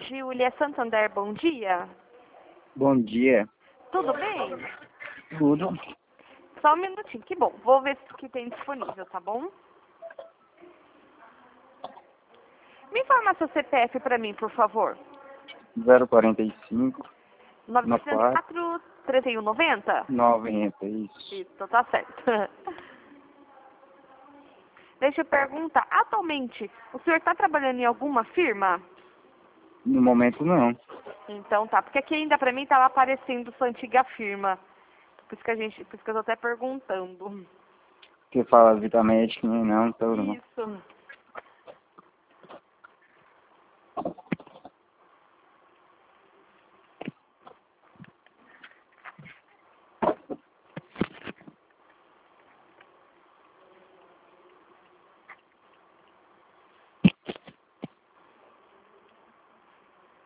Júlia Santander, bom dia. Bom dia. Tudo bem? Tudo. Só um minutinho, que bom. Vou ver o que tem disponível, tá bom? Me informa seu CPF para mim, por favor. 045 904 3190? 90, isso. Isso, tá certo. Deixa eu perguntar, atualmente, o senhor está trabalhando em alguma firma? No momento não. Então tá, porque aqui ainda pra mim estava aparecendo sua antiga firma. Por isso que eu tô até perguntando. Porque fala Vitamed, que não, tudo não. Isso.